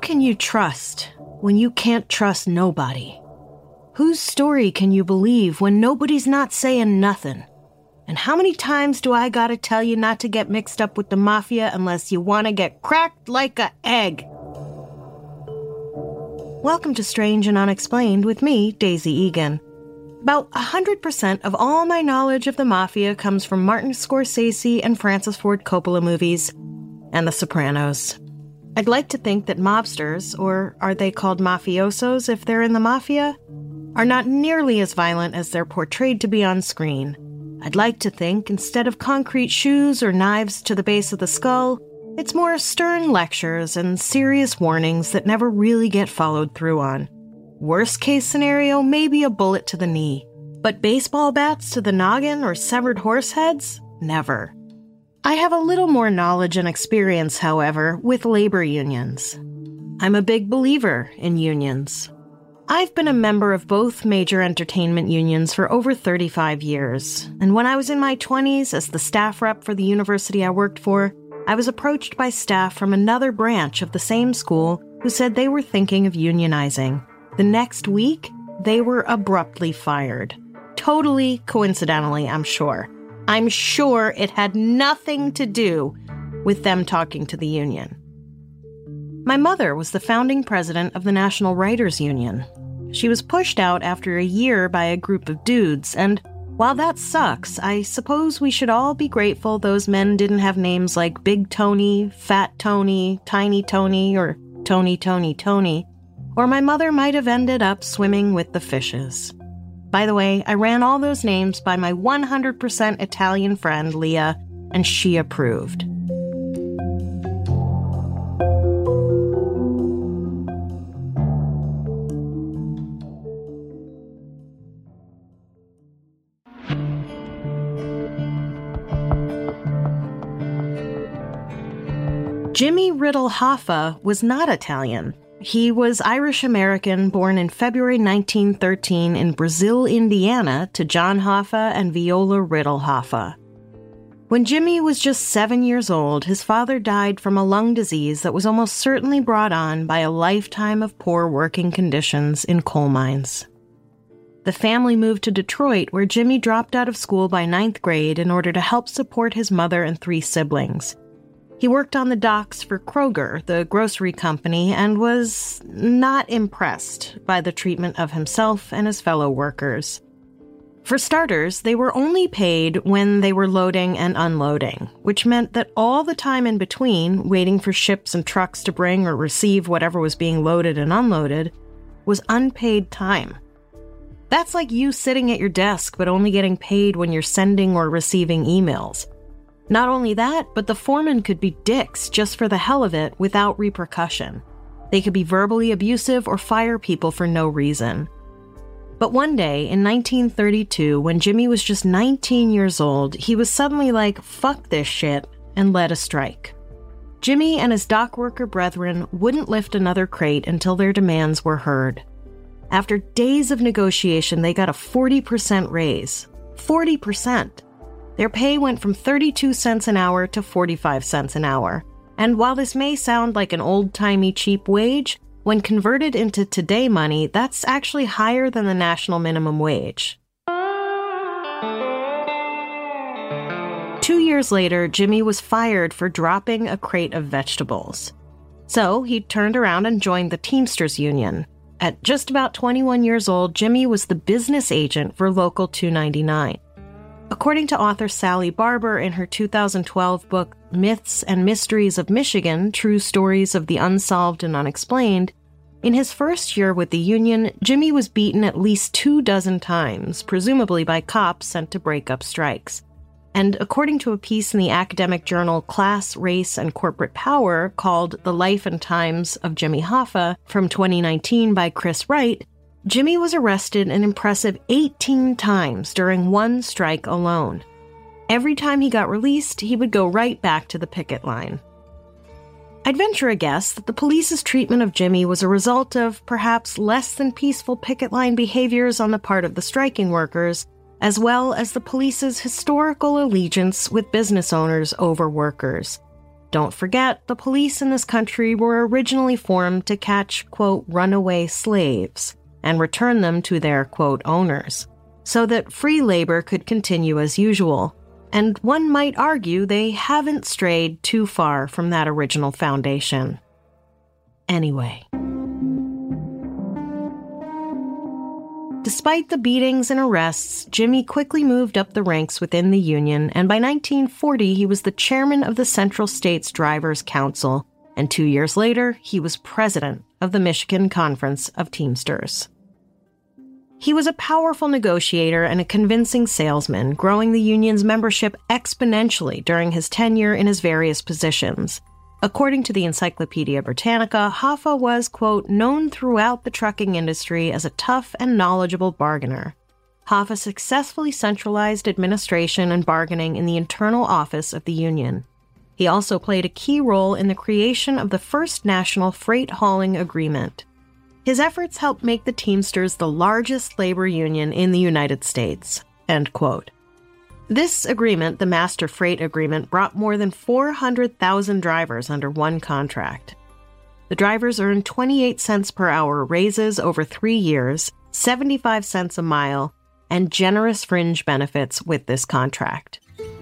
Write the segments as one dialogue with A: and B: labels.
A: can you trust when you can't trust nobody? Whose story can you believe when nobody's not saying nothing? And how many times do I gotta tell you not to get mixed up with the mafia unless you want to get cracked like a egg? Welcome to Strange and Unexplained with me, Daisy Egan. About 100% of all my knowledge of the mafia comes from Martin Scorsese and Francis Ford Coppola movies and The Sopranos. I'd like to think that mobsters, or are they called mafiosos if they're in the mafia, are not nearly as violent as they're portrayed to be on screen. I'd like to think, instead of concrete shoes or knives to the base of the skull, it's more stern lectures and serious warnings that never really get followed through on. Worst case scenario, maybe a bullet to the knee. But baseball bats to the noggin or severed horse heads? Never. I have a little more knowledge and experience, however, with labor unions. I'm a big believer in unions. I've been a member of both major entertainment unions for over 35 years, and when I was in my 20s as the staff rep for the university I worked for, I was approached by staff from another branch of the same school who said they were thinking of unionizing. The next week, they were abruptly fired. Totally coincidentally, I'm sure. I'm sure it had nothing to do with them talking to the union. My mother was the founding president of the National Writers Union. She was pushed out after a year by a group of dudes, and while that sucks, I suppose we should all be grateful those men didn't have names like Big Tony, Fat Tony, Tiny Tony, or Tony Tony Tony, or my mother might have ended up swimming with the fishes. By the way, I ran all those names by my 100% Italian friend, Leah, and she approved. Jimmy Riddle Hoffa was not Italian. He was Irish-American, born in February 1913 in Brazil, Indiana, to John Hoffa and Viola Riddle Hoffa. When Jimmy was just 7 years old, his father died from a lung disease that was almost certainly brought on by a lifetime of poor working conditions in coal mines. The family moved to Detroit, where Jimmy dropped out of school by 9th grade in order to help support his mother and 3 siblings. He worked on the docks for Kroger, the grocery company, and was not impressed by the treatment of himself and his fellow workers. For starters, they were only paid when they were loading and unloading, which meant that all the time in between, waiting for ships and trucks to bring or receive whatever was being loaded and unloaded, was unpaid time. That's like you sitting at your desk but only getting paid when you're sending or receiving emails. Not only that, but the foreman could be dicks just for the hell of it without repercussion. They could be verbally abusive or fire people for no reason. But one day, in 1932, when Jimmy was just 19 years old, he was suddenly like, fuck this shit, and led a strike. Jimmy and his dock worker brethren wouldn't lift another crate until their demands were heard. After days of negotiation, they got a 40% raise. 40%! Their pay went from 32 cents an hour to 45 cents an hour. And while this may sound like an old-timey cheap wage, when converted into today money, that's actually higher than the national minimum wage. 2 years later, Jimmy was fired for dropping a crate of vegetables. So he turned around and joined the Teamsters Union. At just about 21 years old, Jimmy was the business agent for Local 299. According to author Sally Barber in her 2012 book, Myths and Mysteries of Michigan, True Stories of the Unsolved and Unexplained, in his first year with the union, Jimmy was beaten at least 24 times, presumably by cops sent to break up strikes. And according to a piece in the academic journal Class, Race, and Corporate Power called The Life and Times of Jimmy Hoffa from 2019 by Chris Wright, Jimmy was arrested an impressive 18 times during one strike alone. Every time he got released, he would go right back to the picket line. I'd venture a guess that the police's treatment of Jimmy was a result of perhaps less than peaceful picket line behaviors on the part of the striking workers, as well as the police's historical allegiance with business owners over workers. Don't forget, the police in this country were originally formed to catch, quote, runaway slaves and return them to their, quote, owners, so that free labor could continue as usual. And one might argue they haven't strayed too far from that original foundation. Anyway. Despite the beatings and arrests, Jimmy quickly moved up the ranks within the union, and by 1940 he was the chairman of the Central States Drivers' Council, and 2 years later he was president of the Michigan Conference of Teamsters. He was a powerful negotiator and a convincing salesman, growing the union's membership exponentially during his tenure in his various positions. According to the Encyclopedia Britannica, Hoffa was, quote, known throughout the trucking industry as a tough and knowledgeable bargainer. Hoffa successfully centralized administration and bargaining in the internal office of the union. He also played a key role in the creation of the first national freight hauling agreement. His efforts helped make the Teamsters the largest labor union in the United States, end quote. This agreement, the Master Freight Agreement, brought more than 400,000 drivers under one contract. The drivers earned 28 cents per hour raises over 3 years, 75 cents a mile, and generous fringe benefits with this contract.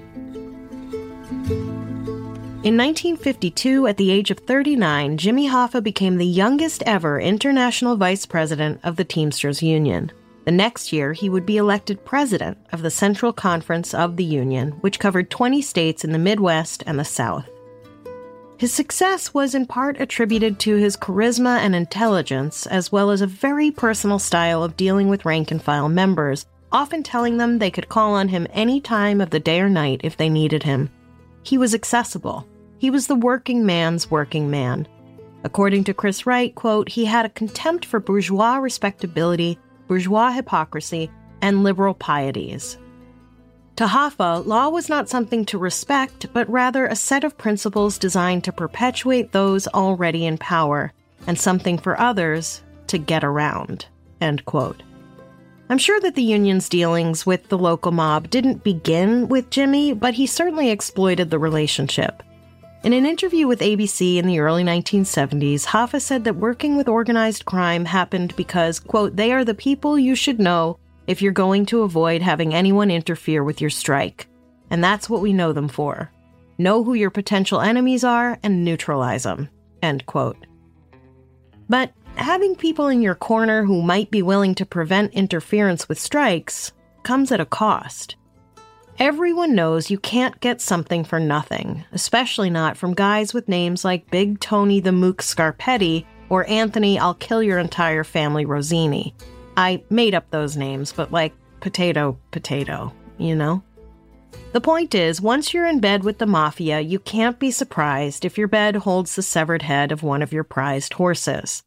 A: In 1952, at the age of 39, Jimmy Hoffa became the youngest ever international vice president of the Teamsters Union. The next year, he would be elected president of the Central Conference of the Union, which covered 20 states in the Midwest and the South. His success was in part attributed to his charisma and intelligence, as well as a very personal style of dealing with rank-and-file members, often telling them they could call on him any time of the day or night if they needed him. He was accessible. He was the working man's working man. According to Chris Wright, quote, he had a contempt for bourgeois respectability, bourgeois hypocrisy, and liberal pieties. To Hoffa, law was not something to respect, but rather a set of principles designed to perpetuate those already in power, and something for others to get around, end quote. I'm sure that the union's dealings with the local mob didn't begin with Jimmy, but he certainly exploited the relationship. In an interview with ABC in the early 1970s, Hoffa said that working with organized crime happened because, quote, they are the people you should know if you're going to avoid having anyone interfere with your strike. And that's what we know them for. Know who your potential enemies are and neutralize them, end quote. But having people in your corner who might be willing to prevent interference with strikes comes at a cost. Everyone knows you can't get something for nothing, especially not from guys with names like Big Tony the Mook Scarpetti or Anthony I'll Kill Your Entire Family Rosini. I made up those names, but like potato, you know? The point is, once you're in bed with the mafia, you can't be surprised if your bed holds the severed head of one of your prized horses.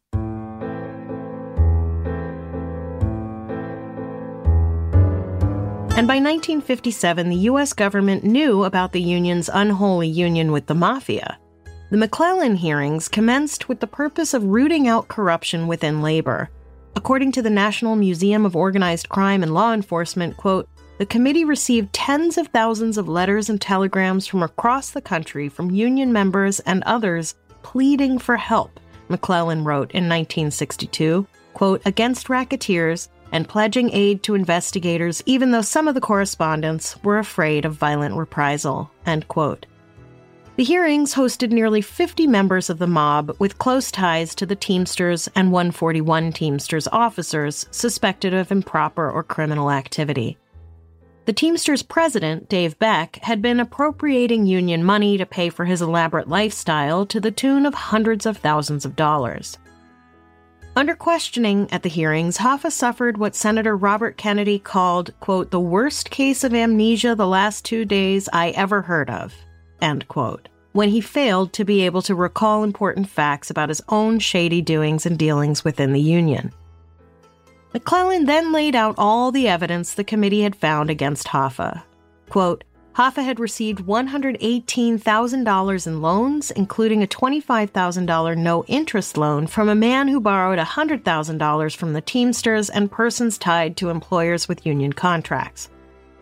A: And by 1957, the U.S. government knew about the union's unholy union with the mafia. The McClellan hearings commenced with the purpose of rooting out corruption within labor. According to the National Museum of Organized Crime and Law Enforcement, quote, the committee received tens of thousands of letters and telegrams from across the country from union members and others pleading for help, McClellan wrote in 1962, quote, against racketeers, and pledging aid to investigators even though some of the correspondents were afraid of violent reprisal, end quote. The hearings hosted nearly 50 members of the mob with close ties to the Teamsters and 141 Teamsters officers suspected of improper or criminal activity. The Teamsters president, Dave Beck, had been appropriating union money to pay for his elaborate lifestyle to the tune of hundreds of thousands of dollars. Under questioning at the hearings, Hoffa suffered what Senator Robert Kennedy called, quote, the worst case of amnesia the last 2 days I ever heard of, end quote, when he failed to be able to recall important facts about his own shady doings and dealings within the union. McClellan then laid out all the evidence the committee had found against Hoffa. Quote, Hoffa had received $118,000 in loans, including a $25,000 no-interest loan from a man who borrowed $100,000 from the Teamsters and persons tied to employers with union contracts.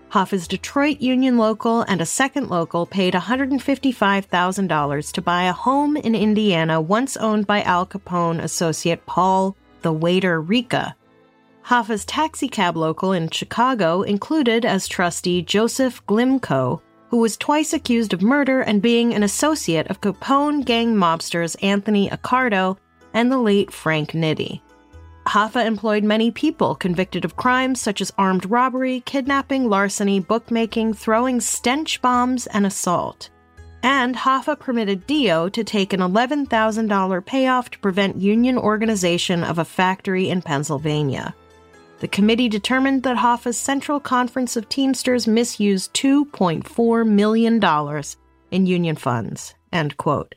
A: Hoffa's Detroit union local and a second local paid $155,000 to buy a home in Indiana once owned by Al Capone associate Paul the Waiter Ricca. Hoffa's taxicab local in Chicago included as trustee Joseph Glimko, who was twice accused of murder and being an associate of Capone gang mobsters Anthony Accardo and the late Frank Nitti. Hoffa employed many people convicted of crimes such as armed robbery, kidnapping, larceny, bookmaking, throwing stench bombs, and assault. And Hoffa permitted Dio to take an $11,000 payoff to prevent union organization of a factory in Pennsylvania. The committee determined that Hoffa's Central Conference of Teamsters misused $2.4 million in union funds. End quote.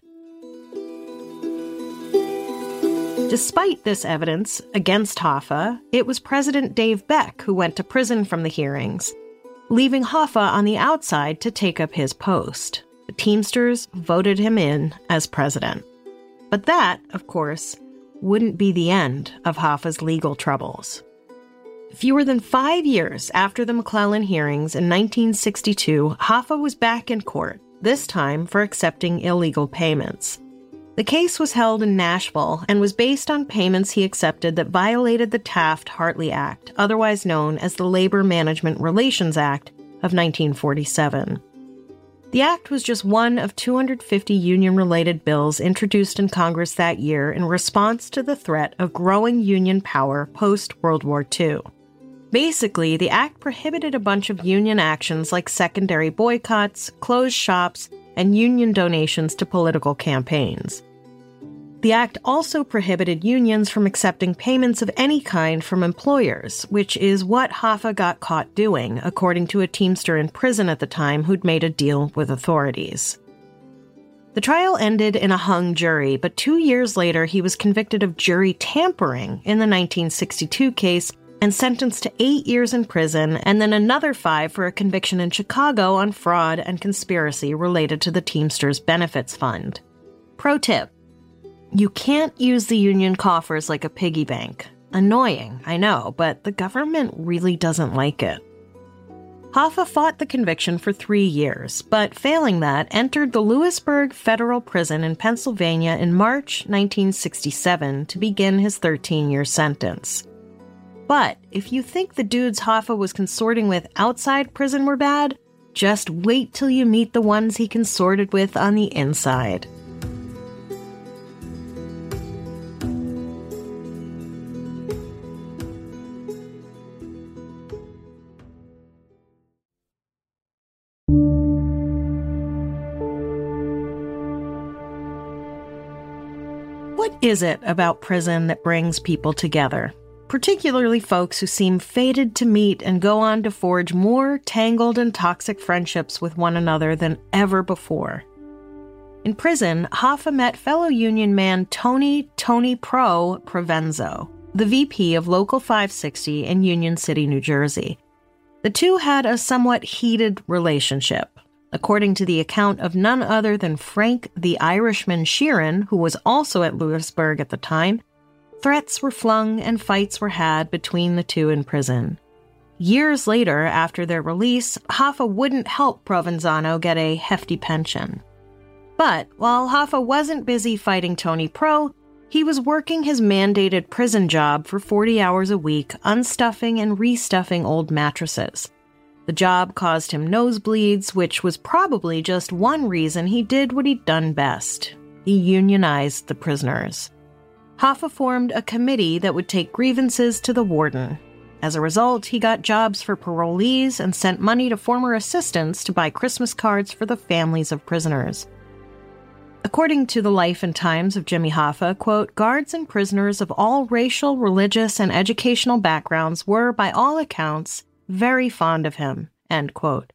A: Despite this evidence against Hoffa, it was President Dave Beck who went to prison from the hearings, leaving Hoffa on the outside to take up his post. The Teamsters voted him in as president. But that, of course, wouldn't be the end of Hoffa's legal troubles. Fewer than 5 years after the McClellan hearings in 1962, Hoffa was back in court, this time for accepting illegal payments. The case was held in Nashville and was based on payments he accepted that violated the Taft-Hartley Act, otherwise known as the Labor Management Relations Act of 1947. The act was just one of 250 union-related bills introduced in Congress that year in response to the threat of growing union power post-World War II. Basically, the act prohibited a bunch of union actions like secondary boycotts, closed shops, and union donations to political campaigns. The act also prohibited unions from accepting payments of any kind from employers, which is what Hoffa got caught doing, according to a Teamster in prison at the time who'd made a deal with authorities. The trial ended in a hung jury, but 2 years later he was convicted of jury tampering in the 1962 case and sentenced to 8 years in prison, and then another 5 for a conviction in Chicago on fraud and conspiracy related to the Teamsters Benefits Fund. Pro tip: you can't use the union coffers like a piggy bank. Annoying, I know, but the government really doesn't like it. Hoffa fought the conviction for 3 years, but failing that, entered the Lewisburg Federal Prison in Pennsylvania in March 1967 to begin his 13-year sentence. But if you think the dudes Hoffa was consorting with outside prison were bad, just wait till you meet the ones he consorted with on the inside. What is it about prison that brings people together? Particularly folks who seem fated to meet and go on to forge more tangled and toxic friendships with one another than ever before. In prison, Hoffa met fellow union man Tony Pro Provenzo, the VP of Local 560 in Union City, New Jersey. The two had a somewhat heated relationship. According to the account of none other than Frank the Irishman Sheeran, who was also at Lewisburg at the time, threats were flung and fights were had between the two in prison. Years later, after their release, Hoffa wouldn't help Provenzano get a hefty pension. But while Hoffa wasn't busy fighting Tony Pro, he was working his mandated prison job for 40 hours a week, unstuffing and restuffing old mattresses. The job caused him nosebleeds, which was probably just one reason he did what he'd done best. He unionized the prisoners. Hoffa formed a committee that would take grievances to the warden. As a result, he got jobs for parolees and sent money to former assistants to buy Christmas cards for the families of prisoners. According to the Life and Times of Jimmy Hoffa, quote, guards and prisoners of all racial, religious, and educational backgrounds were, by all accounts, very fond of him, end quote.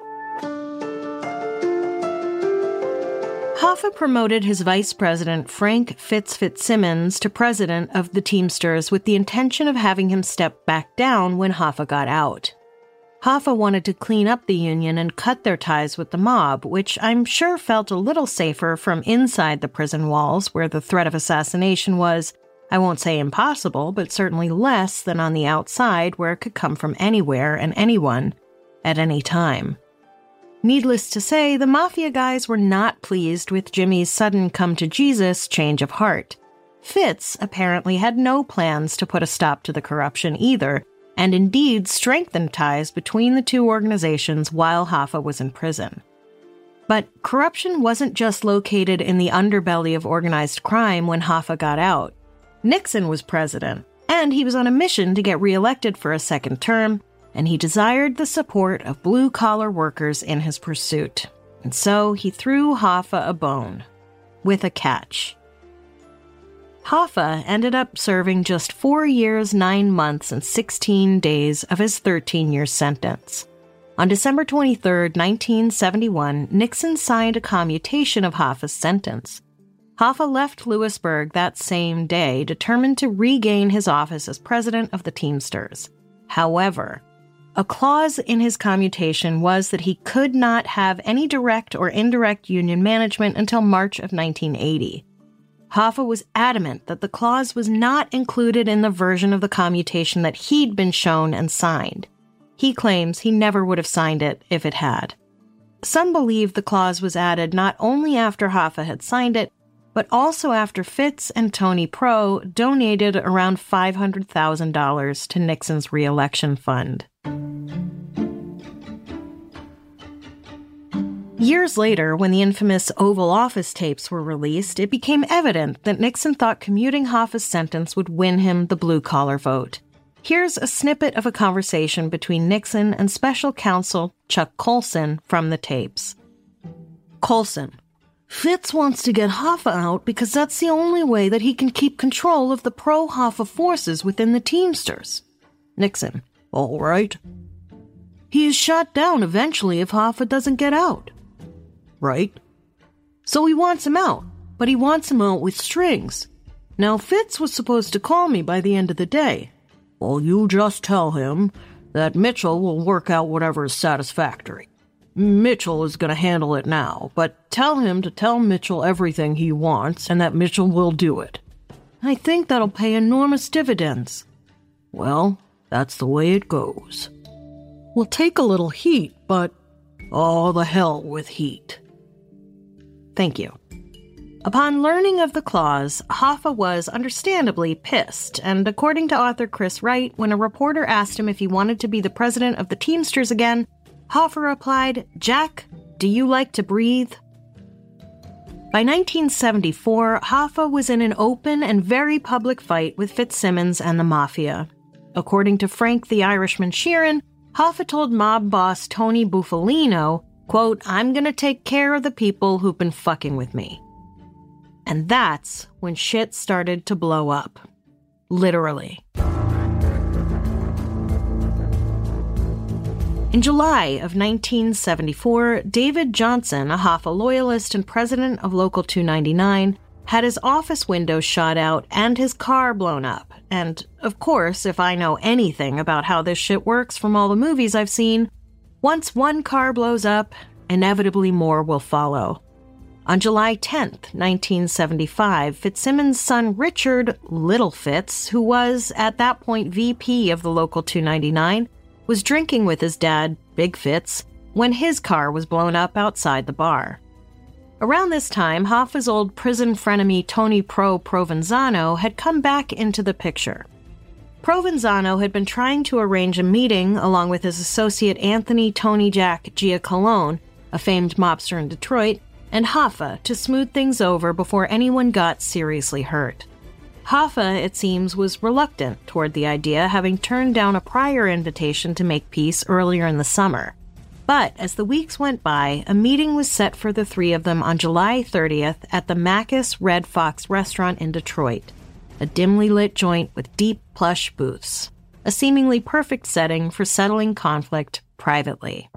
A: Hoffa promoted his vice president, Frank Fitzsimmons, to president of the Teamsters with the intention of having him step back down when Hoffa got out. Hoffa wanted to clean up the union and cut their ties with the mob, which I'm sure felt a little safer from inside the prison walls, where the threat of assassination was, I won't say impossible, but certainly less than on the outside, where it could come from anywhere and anyone, at any time. Needless to say, the Mafia guys were not pleased with Jimmy's sudden come-to-Jesus change of heart. Fitz apparently had no plans to put a stop to the corruption either, and indeed strengthened ties between the two organizations while Hoffa was in prison. But corruption wasn't just located in the underbelly of organized crime when Hoffa got out. Nixon was president, and he was on a mission to get reelected for a second term, and he desired the support of blue-collar workers in his pursuit. And so he threw Hoffa a bone, with a catch. Hoffa ended up serving just 4 years, 9 months, and 16 days of his 13-year sentence. On December 23, 1971, Nixon signed a commutation of Hoffa's sentence. Hoffa left Lewisburg that same day, determined to regain his office as president of the Teamsters. However, a clause in his commutation was that he could not have any direct or indirect union management until March of 1980. Hoffa was adamant that the clause was not included in the version of the commutation that he'd been shown and signed. He claims he never would have signed it if it had. Some believe the clause was added not only after Hoffa had signed it, but also after Fitz and Tony Pro donated around $500,000 to Nixon's re-election fund. Years later, when the infamous Oval Office tapes were released, it became evident that Nixon thought commuting Hoffa's sentence would win him the blue-collar vote. Here's a snippet of a conversation between Nixon and special counsel Chuck Colson from the tapes. Colson: Fitz wants to get Hoffa out because that's the only way that he can keep control of the pro-Hoffa forces within the Teamsters. Nixon: All right. He is shot down eventually if Hoffa doesn't get out. Right. So he wants him out, but he wants him out with strings. Now, Fitz was supposed to call me by the end of the day. Well, you just tell him that Mitchell will work out whatever is satisfactory. Mitchell is going to handle it now, but tell him to tell Mitchell everything he wants and that Mitchell will do it. I think that'll pay enormous dividends. Well, that's the way it goes. We'll take a little heat, but oh, the hell with heat. Thank you. Upon learning of the clause, Hoffa was understandably pissed, and according to author Chris Wright, when a reporter asked him if he wanted to be the president of the Teamsters again, Hoffa replied, "Jack, do you like to breathe?" By 1974, Hoffa was in an open and very public fight with Fitzsimmons and the Mafia. According to Frank the Irishman Sheeran, Hoffa told mob boss Tony Bufalino, quote, "I'm gonna take care of the people who've been fucking with me." And that's when shit started to blow up. Literally. In July of 1974, David Johnson, a Hoffa loyalist and president of Local 299, had his office window shot out and his car blown up. And, of course, if I know anything about how this shit works from all the movies I've seen, once one car blows up, inevitably more will follow. On July 10th, 1975, Fitzsimmons' son Richard Little Fitz, who was, at that point, VP of the Local 299, was drinking with his dad, Big Fitz, when his car was blown up outside the bar. Around this time, Hoffa's old prison frenemy Tony Provenzano had come back into the picture. Provenzano had been trying to arrange a meeting along with his associate Anthony Tony Jack Giacalone, a famed mobster in Detroit, and Hoffa to smooth things over before anyone got seriously hurt. Hoffa, it seems, was reluctant toward the idea, having turned down a prior invitation to make peace earlier in the summer. But as the weeks went by, a meeting was set for the three of them on July 30th at the Macus Red Fox restaurant in Detroit, a dimly lit joint with deep, plush booths, a seemingly perfect setting for settling conflict privately.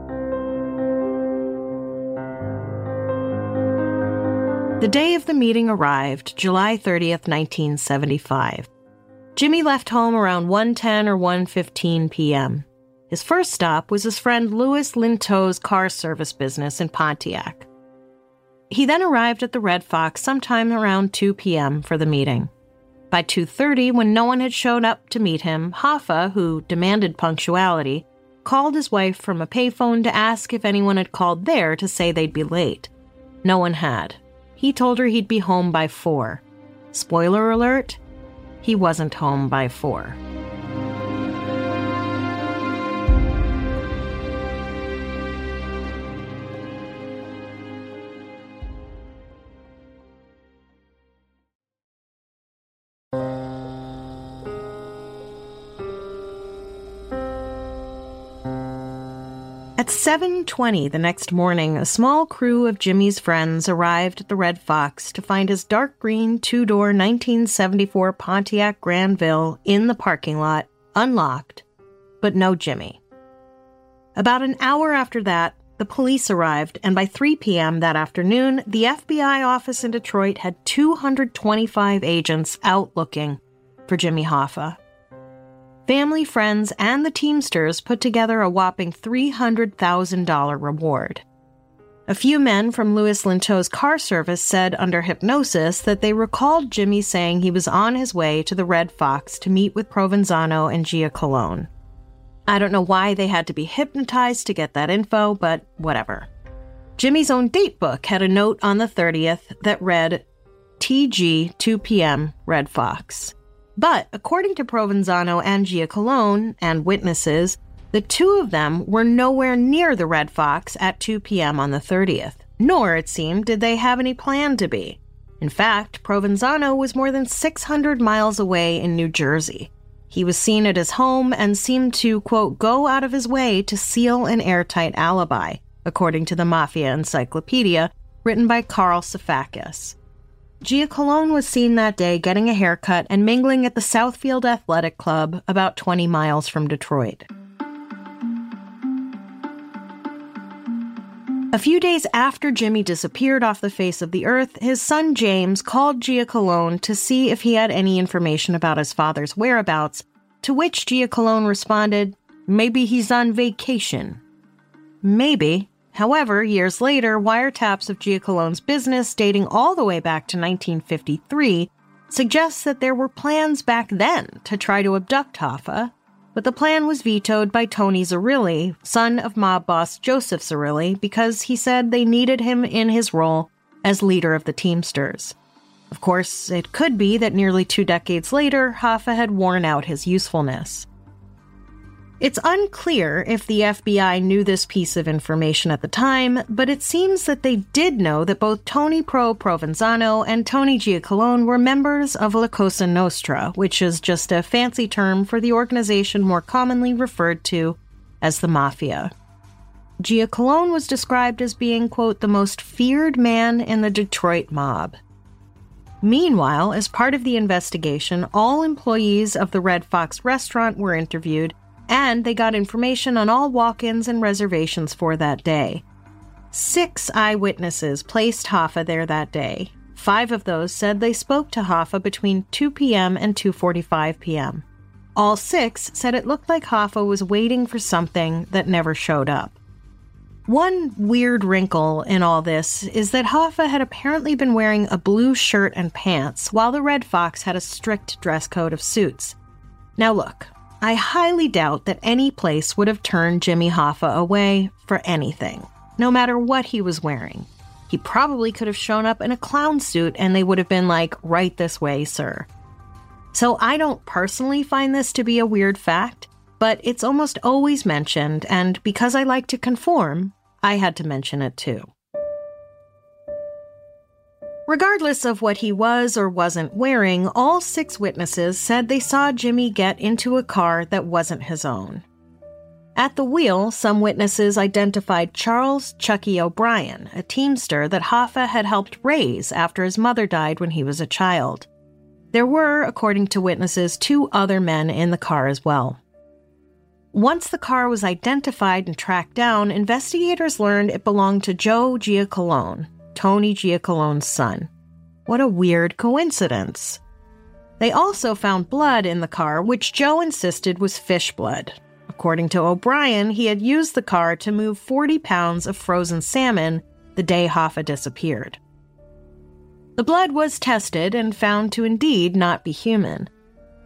A: The day of the meeting arrived, July 30th, 1975. Jimmy left home around 1:10 or 1:15 p.m. His first stop was his friend Louis Linteau's car service business in Pontiac. He then arrived at the Red Fox sometime around 2 p.m. for the meeting. By 2:30, when no one had showed up to meet him, Hoffa, who demanded punctuality, called his wife from a payphone to ask if anyone had called there to say they'd be late. No one had. He told her he'd be home by 4. Spoiler alert, he wasn't home by 4. At 7:20 the next morning, a small crew of Jimmy's friends arrived at the Red Fox to find his dark green two-door 1974 Pontiac Granville in the parking lot, unlocked, but no Jimmy. About an hour after that, the police arrived, and by 3 p.m. that afternoon, the FBI office in Detroit had 225 agents out looking for Jimmy Hoffa. Family, friends, and the Teamsters put together a whopping $300,000 reward. A few men from Louis Linteau's car service said under hypnosis that they recalled Jimmy saying he was on his way to the Red Fox to meet with Provenzano and Giacalone. I don't know why they had to be hypnotized to get that info, but whatever. Jimmy's own date book had a note on the 30th that read, TG 2 p.m. Red Fox. But according to Provenzano and Giacalone and witnesses, the two of them were nowhere near the Red Fox at 2 p.m. on the 30th, nor, it seemed, did they have any plan to be. In fact, Provenzano was more than 600 miles away in New Jersey. He was seen at his home and seemed to, quote, go out of his way to seal an airtight alibi, according to the Mafia Encyclopedia, written by Carl Safakis. Giacalone was seen that day getting a haircut and mingling at the Southfield Athletic Club about 20 miles from Detroit. A few days after Jimmy disappeared off the face of the earth, his son James called Giacalone to see if he had any information about his father's whereabouts, to which Giacalone responded, "Maybe he's on vacation." Maybe. However, years later, wiretaps of Giacalone's business dating all the way back to 1953 suggests that there were plans back then to try to abduct Hoffa, but the plan was vetoed by Tony Zerilli, son of mob boss Joseph Zerilli, because he said they needed him in his role as leader of the Teamsters. Of course, it could be that nearly 2 decades later, Hoffa had worn out his usefulness. It's unclear if the FBI knew this piece of information at the time, but it seems that they did know that both Tony Provenzano and Tony Giacalone were members of La Cosa Nostra, which is just a fancy term for the organization more commonly referred to as the Mafia. Giacalone was described as being, quote, the most feared man in the Detroit mob. Meanwhile, as part of the investigation, all employees of the Red Fox restaurant were interviewed, and they got information on all walk-ins and reservations for that day. 6 eyewitnesses placed Hoffa there that day. 5 of those said they spoke to Hoffa between 2 p.m. and 2:45 p.m. All 6 said it looked like Hoffa was waiting for something that never showed up. One weird wrinkle in all this is that Hoffa had apparently been wearing a blue shirt and pants, while the Red Fox had a strict dress code of suits. Now look, I highly doubt that any place would have turned Jimmy Hoffa away for anything, no matter what he was wearing. He probably could have shown up in a clown suit and they would have been like, right this way, sir. So I don't personally find this to be a weird fact, but it's almost always mentioned, and because I like to conform, I had to mention it too. Regardless of what he was or wasn't wearing, all 6 witnesses said they saw Jimmy get into a car that wasn't his own. At the wheel, some witnesses identified Charles Chucky O'Brien, a Teamster that Hoffa had helped raise after his mother died when he was a child. There were, according to witnesses, 2 other men in the car as well. Once the car was identified and tracked down, investigators learned it belonged to Joe Giacalone, Tony Giacalone's son. What a weird coincidence. They also found blood in the car, which Joe insisted was fish blood. According to O'Brien, he had used the car to move 40 pounds of frozen salmon the day Hoffa disappeared. The blood was tested and found to indeed not be human.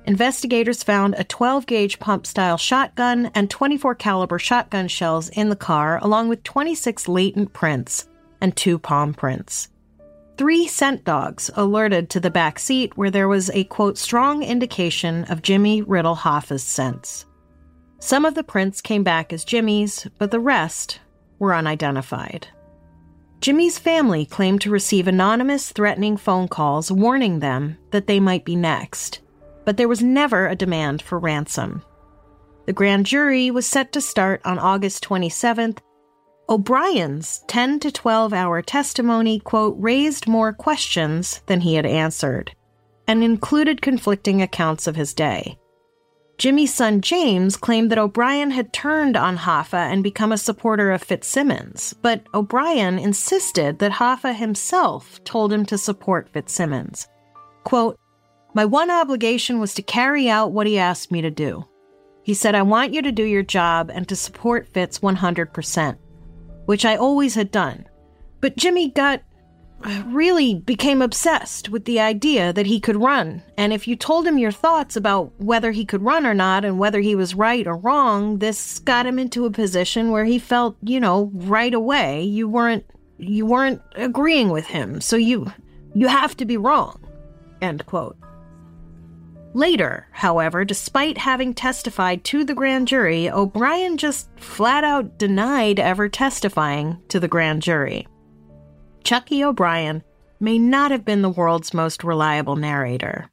A: investigators found a 12-gauge pump-style shotgun and 24-caliber shotgun shells in the car, along with 26 latent prints and 2 palm prints. 3 scent dogs alerted to the back seat where there was a, quote, strong indication of Jimmy Riddle Hoffa's scents. Some of the prints came back as Jimmy's, but the rest were unidentified. Jimmy's family claimed to receive anonymous, threatening phone calls warning them that they might be next, but there was never a demand for ransom. The grand jury was set to start on August 27th. O'Brien's 10 to 12-hour testimony, quote, raised more questions than he had answered, and included conflicting accounts of his day. Jimmy's son James claimed that O'Brien had turned on Hoffa and become a supporter of Fitzsimmons, but O'Brien insisted that Hoffa himself told him to support Fitzsimmons. Quote, "My one obligation was to carry out what he asked me to do. He said, I want you to do your job and to support Fitz 100%, which I always had done. But Jimmy really became obsessed with the idea that he could run, and if you told him your thoughts about whether he could run or not and whether he was right or wrong, this got him into a position where he felt, right away you weren't agreeing with him, so you have to be wrong." End quote. Later, however, despite having testified to the grand jury, O'Brien just flat out denied ever testifying to the grand jury. Chucky O'Brien may not have been the world's most reliable narrator.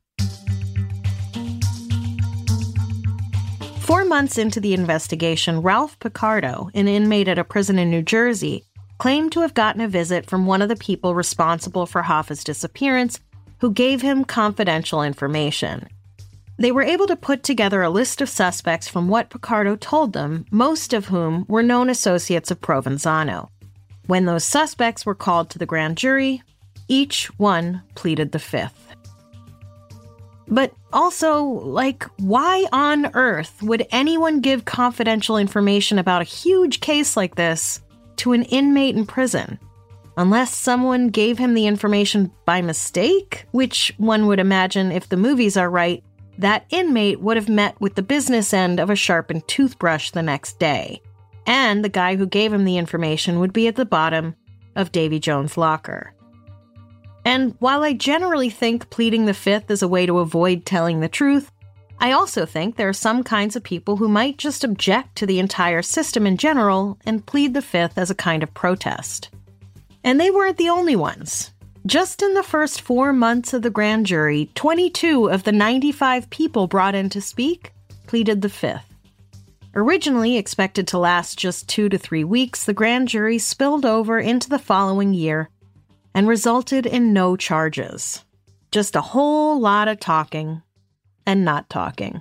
A: 4 months into the investigation, Ralph Picardo, an inmate at a prison in New Jersey, claimed to have gotten a visit from one of the people responsible for Hoffa's disappearance, who gave him confidential information. They were able to put together a list of suspects from what Picardo told them, most of whom were known associates of Provenzano. When those suspects were called to the grand jury, each one pleaded the fifth. But also, why on earth would anyone give confidential information about a huge case like this to an inmate in prison? Unless someone gave him the information by mistake, which one would imagine, if the movies are right, that inmate would have met with the business end of a sharpened toothbrush the next day, and the guy who gave him the information would be at the bottom of Davy Jones' locker. And while I generally think pleading the fifth is a way to avoid telling the truth, I also think there are some kinds of people who might just object to the entire system in general and plead the fifth as a kind of protest. And they weren't the only ones. Just in the first 4 months of the grand jury, 22 of the 95 people brought in to speak pleaded the fifth. Originally expected to last just 2 to 3 weeks, the grand jury spilled over into the following year and resulted in no charges. Just a whole lot of talking and not talking.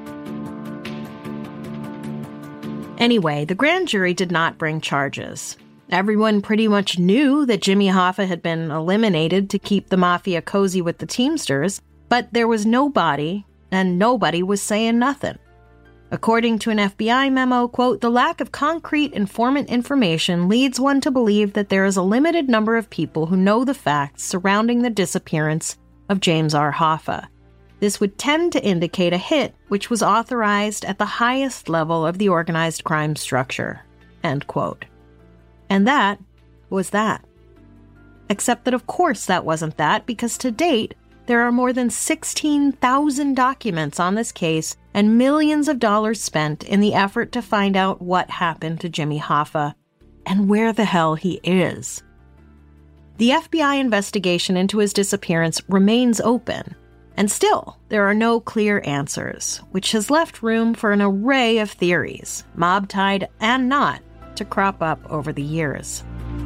A: Anyway, the grand jury did not bring charges. Everyone pretty much knew that Jimmy Hoffa had been eliminated to keep the mafia cozy with the Teamsters, but there was no body, and nobody was saying nothing. According to an FBI memo, quote, "The lack of concrete informant information leads one to believe that there is a limited number of people who know the facts surrounding the disappearance of James R. Hoffa. This would tend to indicate a hit which was authorized at the highest level of the organized crime structure." End quote. And that was that. Except that, of course, that wasn't that, because to date, there are more than 16,000 documents on this case and millions of dollars spent in the effort to find out what happened to Jimmy Hoffa and where the hell he is. The FBI investigation into his disappearance remains open, and still, there are no clear answers, which has left room for an array of theories, mob-tied and not, to crop up over the years.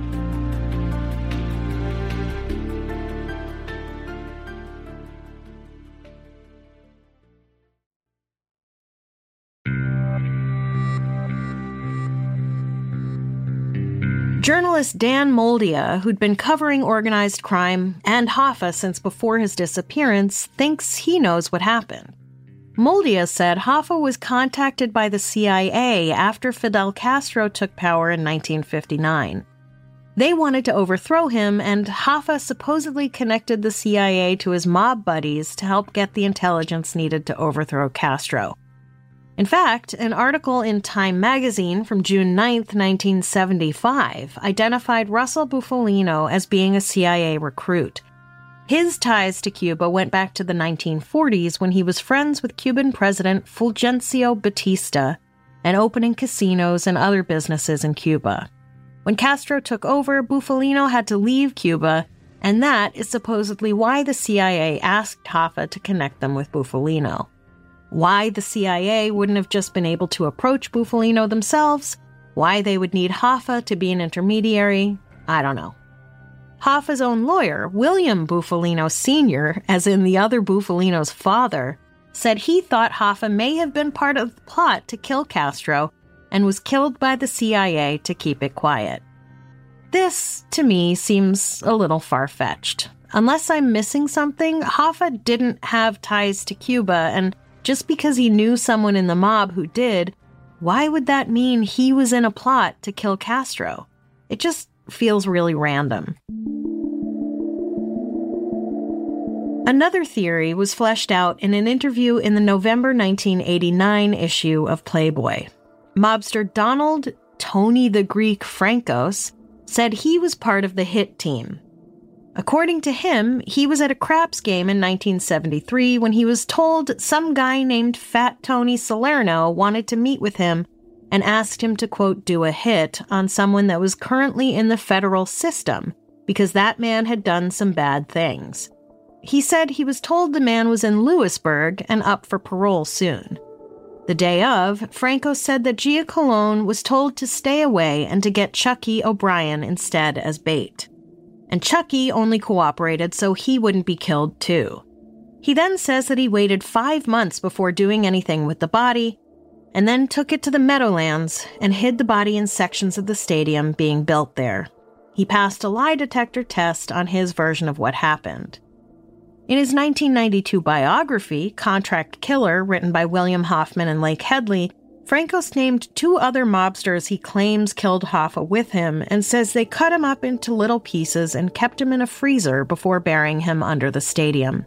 A: Journalist Dan Moldia, who'd been covering organized crime and Hoffa since before his disappearance, thinks he knows what happened. Moldia said Hoffa was contacted by the CIA after Fidel Castro took power in 1959. They wanted to overthrow him, and Hoffa supposedly connected the CIA to his mob buddies to help get the intelligence needed to overthrow Castro. In fact, an article in Time magazine from June 9, 1975, identified Russell Bufalino as being a CIA recruit. His ties to Cuba went back to the 1940s when he was friends with Cuban President Fulgencio Batista and opening casinos and other businesses in Cuba. When Castro took over, Bufalino had to leave Cuba, and that is supposedly why the CIA asked Hoffa to connect them with Bufalino. Why the CIA wouldn't have just been able to approach Bufalino themselves, why they would need Hoffa to be an intermediary, I don't know. Hoffa's own lawyer, William Bufalino Sr., as in the other Bufalino's father, said he thought Hoffa may have been part of the plot to kill Castro and was killed by the CIA to keep it quiet. This, to me, seems a little far-fetched. Unless I'm missing something, Hoffa didn't have ties to Cuba, and just because he knew someone in the mob who did, why would that mean he was in a plot to kill Castro? It just feels really random. Another theory was fleshed out in an interview in the November 1989 issue of Playboy. Mobster Donald Tony the Greek Francos said he was part of the hit team. According to him, he was at a craps game in 1973 when he was told some guy named Fat Tony Salerno wanted to meet with him and asked him to, quote, do a hit on someone that was currently in the federal system because that man had done some bad things. He said he was told the man was in Lewisburg and up for parole soon. The day of, Franco said that Gia Colon was told to stay away and to get Chucky O'Brien instead as bait. And Chucky only cooperated so he wouldn't be killed too. He then says that he waited 5 months before doing anything with the body, and then took it to the Meadowlands and hid the body in sections of the stadium being built there. He passed a lie detector test on his version of what happened. In his 1992 biography, Contract Killer, written by William Hoffman and Lake Headley, Francos named 2 other mobsters he claims killed Hoffa with him and says they cut him up into little pieces and kept him in a freezer before burying him under the stadium.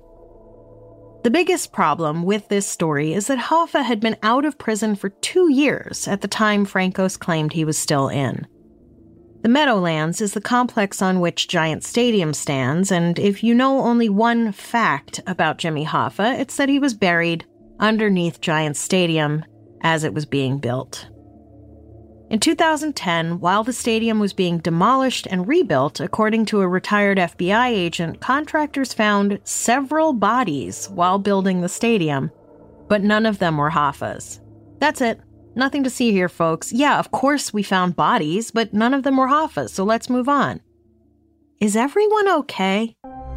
A: The biggest problem with this story is that Hoffa had been out of prison for 2 years at the time Francos claimed he was still in. The Meadowlands is the complex on which Giant Stadium stands, and if you know only one fact about Jimmy Hoffa, it's that he was buried underneath Giant Stadium as it was being built. In 2010, while the stadium was being demolished and rebuilt, according to a retired FBI agent, contractors found several bodies while building the stadium, but none of them were Hoffa's. That's it. Nothing to see here, folks. Yeah, of course we found bodies, but none of them were Hoffa's, so let's move on. Is everyone okay?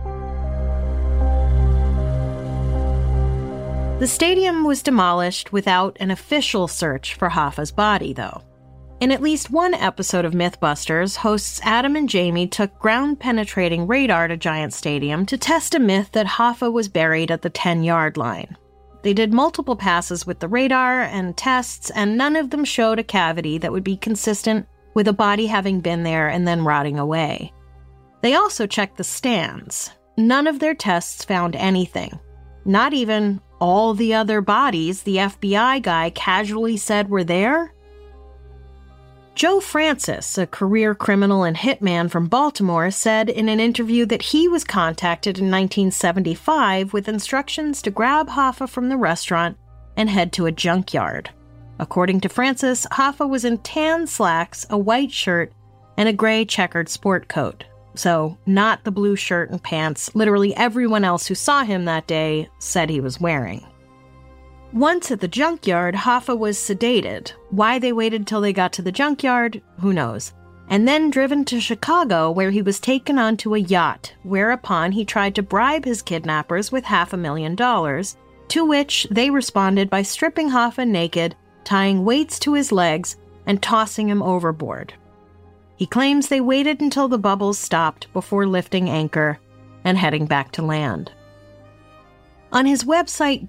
A: The stadium was demolished without an official search for Hoffa's body, though. In at least one episode of Mythbusters, hosts Adam and Jamie took ground-penetrating radar to Giant Stadium to test a myth that Hoffa was buried at the 10-yard line. They did multiple passes with the radar and tests, and none of them showed a cavity that would be consistent with a body having been there and then rotting away. They also checked the stands. None of their tests found anything. Not even all the other bodies the FBI guy casually said were there. Joe Francis, a career criminal and hitman from Baltimore, said in an interview that he was contacted in 1975 with instructions to grab Hoffa from the restaurant and head to a junkyard. According to Francis, Hoffa was in tan slacks, a white shirt, and a gray checkered sport coat. So, not the blue shirt and pants literally everyone else who saw him that day said he was wearing. Once at the junkyard, Hoffa was sedated. Why they waited till they got to the junkyard, who knows. And then driven to Chicago, where he was taken onto a yacht, whereupon he tried to bribe his kidnappers with $500,000, to which they responded by stripping Hoffa naked, tying weights to his legs, and tossing him overboard. He claims they waited until the bubbles stopped before lifting anchor and heading back to land. On his website,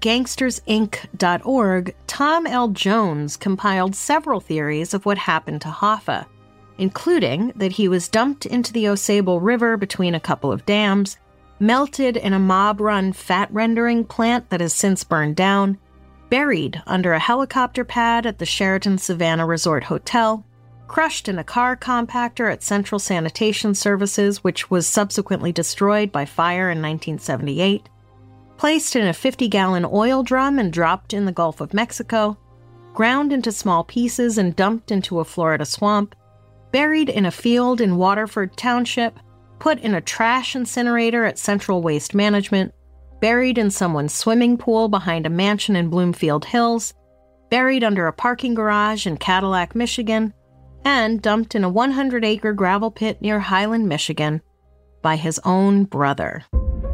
A: gangstersinc.org, Tom L. Jones compiled several theories of what happened to Hoffa, including that he was dumped into the Osable River between a couple of dams, melted in a mob-run fat-rendering plant that has since burned down, buried under a helicopter pad at the Sheraton Savannah Resort Hotel, crushed in a car compactor at Central Sanitation Services, which was subsequently destroyed by fire in 1978, placed in a 50-gallon oil drum and dropped in the Gulf of Mexico, ground into small pieces and dumped into a Florida swamp, buried in a field in Waterford Township, put in a trash incinerator at Central Waste Management, buried in someone's swimming pool behind a mansion in Bloomfield Hills, buried under a parking garage in Cadillac, Michigan, and dumped in a 100-acre gravel pit near Highland, Michigan, by his own brother.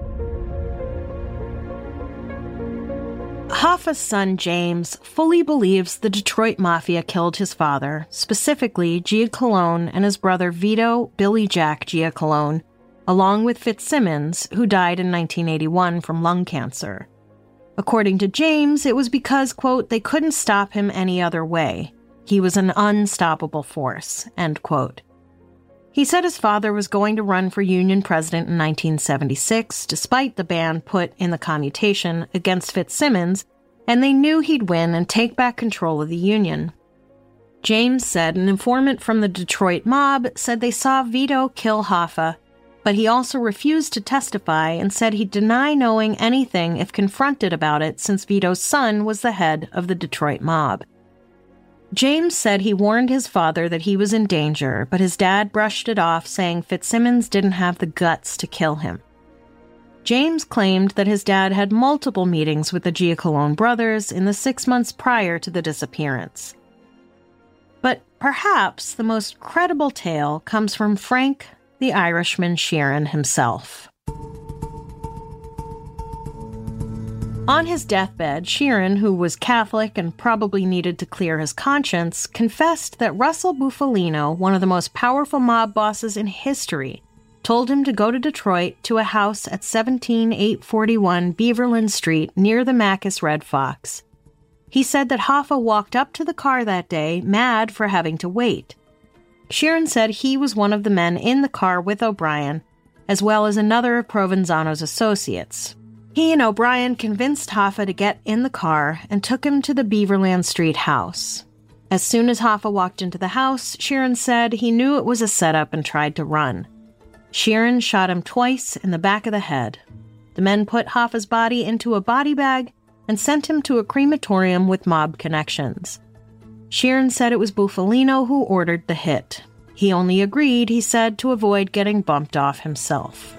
A: Hoffa's son James fully believes the Detroit Mafia killed his father, specifically Giacalone and his brother Vito Billy Jack Giacalone, along with Fitzsimmons, who died in 1981 from lung cancer. According to James, it was because, quote, they couldn't stop him any other way. He was an unstoppable force, end quote. He said his father was going to run for Union president in 1976, despite the ban put in the commutation against Fitzsimmons, and they knew he'd win and take back control of the Union. James said an informant from the Detroit mob said they saw Vito kill Hoffa, but he also refused to testify and said he'd deny knowing anything if confronted about it since Vito's son was the head of the Detroit mob. James said he warned his father that he was in danger, but his dad brushed it off, saying Fitzsimmons didn't have the guts to kill him. James claimed that his dad had multiple meetings with the Giacalone brothers in the 6 months prior to the disappearance. But perhaps the most credible tale comes from Frank the Irishman Sheeran himself. On his deathbed, Sheeran, who was Catholic and probably needed to clear his conscience, confessed that Russell Bufalino, one of the most powerful mob bosses in history, told him to go to Detroit to a house at 17841 Beaverland Street near the Macus Red Fox. He said that Hoffa walked up to the car that day, mad for having to wait. Sheeran said he was one of the men in the car with O'Brien, as well as another of Provenzano's associates. He and O'Brien convinced Hoffa to get in the car and took him to the Beaverland Street house. As soon as Hoffa walked into the house, Sheeran said he knew it was a setup and tried to run. Sheeran shot him twice in the back of the head. The men put Hoffa's body into a body bag and sent him to a crematorium with mob connections. Sheeran said it was Bufalino who ordered the hit. He only agreed, he said, to avoid getting bumped off himself.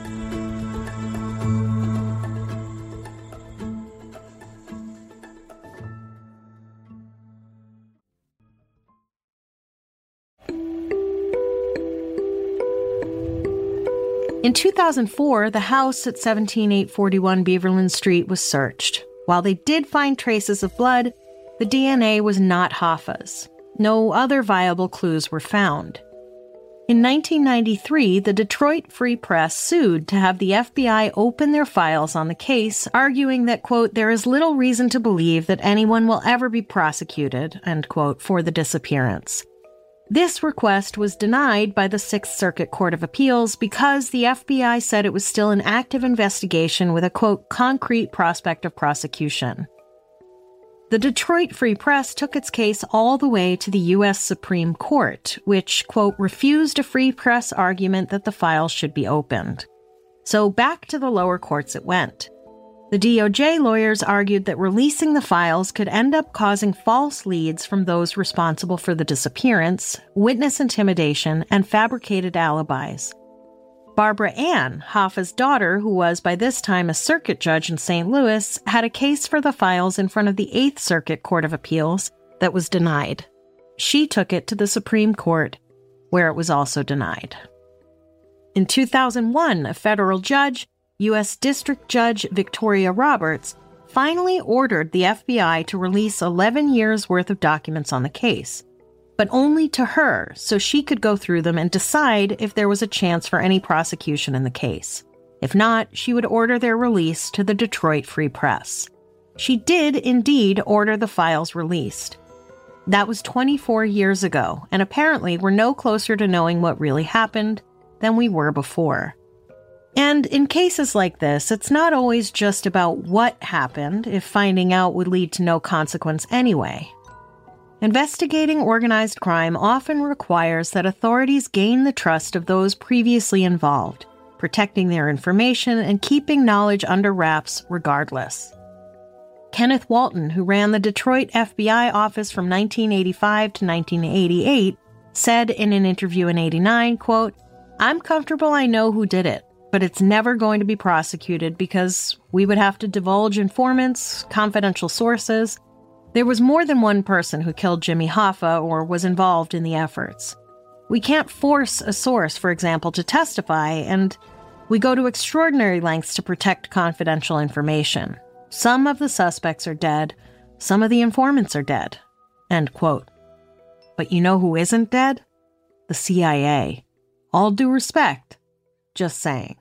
A: In 2004, the house at 17841 Beaverland Street was searched. While they did find traces of blood, the DNA was not Hoffa's. No other viable clues were found. In 1993, the Detroit Free Press sued to have the FBI open their files on the case, arguing that, quote, there is little reason to believe that anyone will ever be prosecuted, end quote, for the disappearance. This request was denied by the Sixth Circuit Court of Appeals because the FBI said it was still an active investigation with a, quote, concrete prospect of prosecution. The Detroit Free Press took its case all the way to the U.S. Supreme Court, which, quote, refused a free press argument that the files should be opened. So back to the lower courts it went. The DOJ lawyers argued that releasing the files could end up causing false leads from those responsible for the disappearance, witness intimidation, and fabricated alibis. Barbara Ann, Hoffa's daughter, who was by this time a circuit judge in St. Louis, had a case for the files in front of the Eighth Circuit Court of Appeals that was denied. She took it to the Supreme Court, where it was also denied. In 2001, a federal judge, U.S. District Judge Victoria Roberts, finally ordered the FBI to release 11 years' worth of documents on the case, but only to her, so she could go through them and decide if there was a chance for any prosecution in the case. If not, she would order their release to the Detroit Free Press. She did indeed order the files released. That was 24 years ago, and apparently we're no closer to knowing what really happened than we were before. And in cases like this, it's not always just about what happened if finding out would lead to no consequence anyway. Investigating organized crime often requires that authorities gain the trust of those previously involved, protecting their information and keeping knowledge under wraps regardless. Kenneth Walton, who ran the Detroit FBI office from 1985 to 1988, said in an interview in '89, quote, "I'm comfortable I know who did it, but it's never going to be prosecuted because we would have to divulge informants, confidential sources. There was more than one person who killed Jimmy Hoffa or was involved in the efforts. We can't force a source, for example, to testify, and we go to extraordinary lengths to protect confidential information. Some of the suspects are dead, some of the informants are dead." End quote. But you know who isn't dead? The CIA. All due respect. Just saying.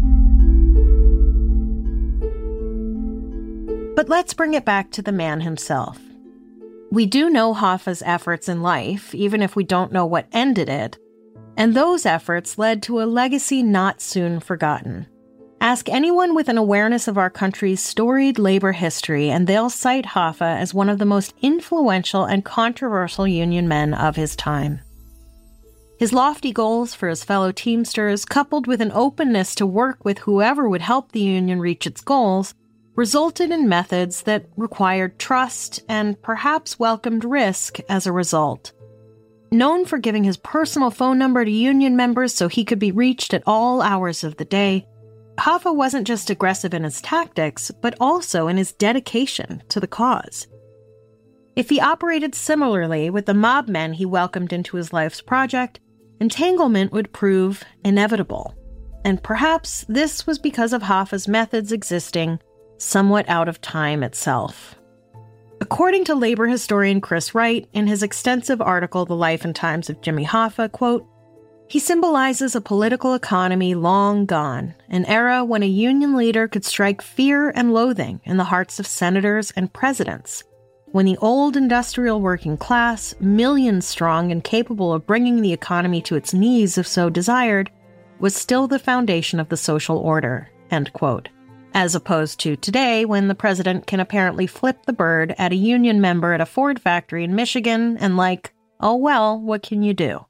A: But let's bring it back to the man himself. We do know Hoffa's efforts in life, even if we don't know what ended it, and those efforts led to a legacy not soon forgotten. Ask anyone with an awareness of our country's storied labor history, and they'll cite Hoffa as one of the most influential and controversial union men of his time. His lofty goals for his fellow Teamsters, coupled with an openness to work with whoever would help the union reach its goals, resulted in methods that required trust and perhaps welcomed risk as a result. Known for giving his personal phone number to union members so he could be reached at all hours of the day, Hoffa wasn't just aggressive in his tactics, but also in his dedication to the cause. If he operated similarly with the mob men he welcomed into his life's project, entanglement would prove inevitable. And perhaps this was because of Hoffa's methods existing somewhat out of time itself. According to labor historian Chris Wright, in his extensive article, The Life and Times of Jimmy Hoffa, quote, "He symbolizes a political economy long gone, an era when a union leader could strike fear and loathing in the hearts of senators and presidents, when the old industrial working class, millions strong and capable of bringing the economy to its knees if so desired, was still the foundation of the social order," end quote. As opposed to today, when the president can apparently flip the bird at a union member at a Ford factory in Michigan and oh well, what can you do?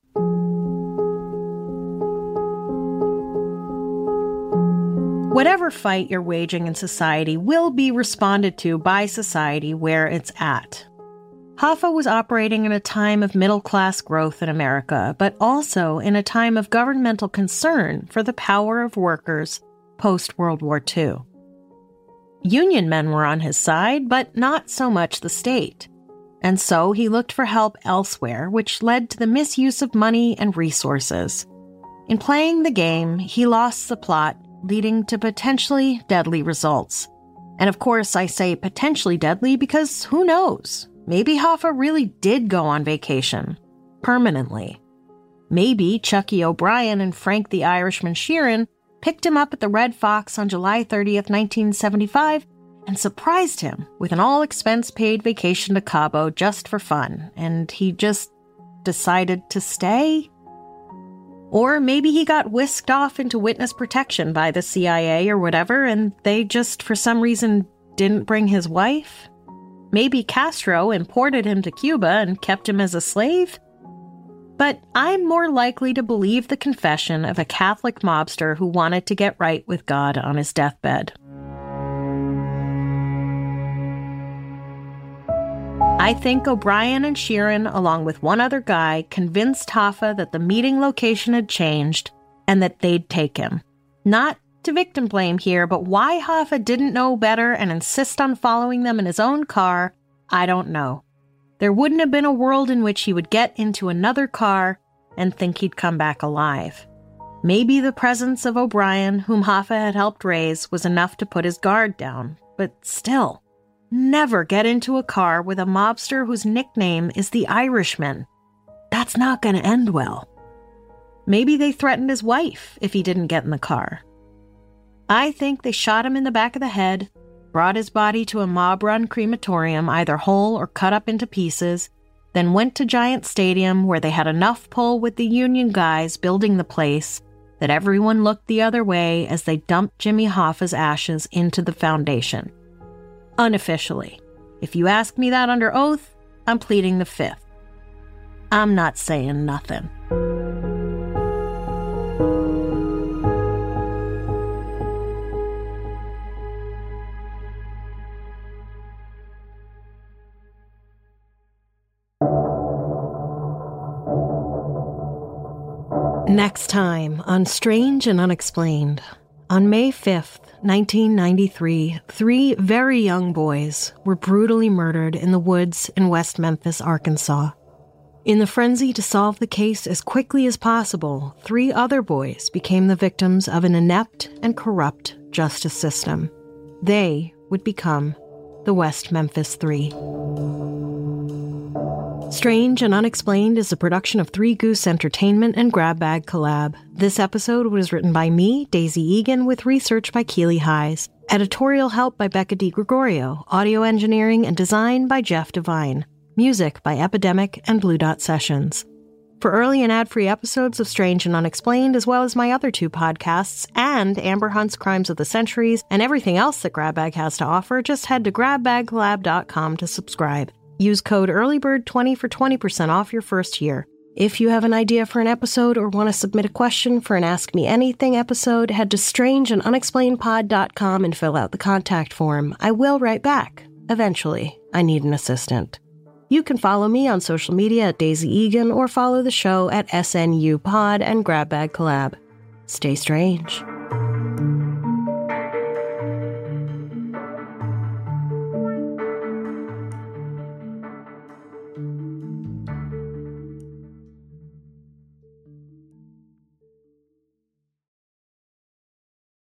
A: Whatever fight you're waging in society will be responded to by society where it's at. Hoffa was operating in a time of middle-class growth in America, but also in a time of governmental concern for the power of workers post-World War II. Union men were on his side, but not so much the state. And so he looked for help elsewhere, which led to the misuse of money and resources. In playing the game, he lost the plot, leading to potentially deadly results. And of course, I say potentially deadly because who knows? Maybe Hoffa really did go on vacation. Permanently. Maybe Chucky O'Brien and Frank the Irishman Sheeran picked him up at the Red Fox on July 30th, 1975, and surprised him with an all-expense-paid vacation to Cabo just for fun, and he just decided to stay? Or maybe he got whisked off into witness protection by the CIA or whatever, and they just, for some reason, didn't bring his wife? Maybe Castro imported him to Cuba and kept him as a slave? But I'm more likely to believe the confession of a Catholic mobster who wanted to get right with God on his deathbed. I think O'Brien and Sheeran, along with one other guy, convinced Hoffa that the meeting location had changed and that they'd take him. Not to victim blame here, but why Hoffa didn't know better and insist on following them in his own car, I don't know. There wouldn't have been a world in which he would get into another car and think he'd come back alive. Maybe the presence of O'Brien, whom Hoffa had helped raise, was enough to put his guard down. But still, never get into a car with a mobster whose nickname is the Irishman. That's not going to end well. Maybe they threatened his wife if he didn't get in the car. I think they shot him in the back of the head, brought his body to a mob-run crematorium, either whole or cut up into pieces, then went to Giant Stadium where they had enough pull with the union guys building the place that everyone looked the other way as they dumped Jimmy Hoffa's ashes into the foundation. Unofficially. If you ask me that under oath, I'm pleading the fifth. I'm not saying nothing. Next time on Strange and Unexplained. On May 5th, 1993, 3 very young boys were brutally murdered in the woods in West Memphis, Arkansas. In the frenzy to solve the case as quickly as possible, 3 other boys became the victims of an inept and corrupt justice system. They would become the West Memphis 3. Strange and Unexplained is a production of Three Goose Entertainment and Grab Bag Collab. This episode was written by me, Daisy Egan, with research by Keely Hayes. Editorial help by Becca DiGregorio. Audio engineering and design by Jeff Devine. Music by Epidemic and Blue Dot Sessions. For early and ad-free episodes of Strange and Unexplained, as well as my other 2 podcasts, and Amber Hunt's Crimes of the Centuries, and everything else that GrabBag has to offer, just head to grabbagcollab.com to subscribe. Use code EARLYBIRD20 for 20% off your first year. If you have an idea for an episode or want to submit a question for an Ask Me Anything episode, head to strangeandunexplainedpod.com and fill out the contact form. I will write back. Eventually. I need an assistant. You can follow me on social media at Daisy Egan or follow the show at SNU Pod and GrabBag Collab. Stay strange.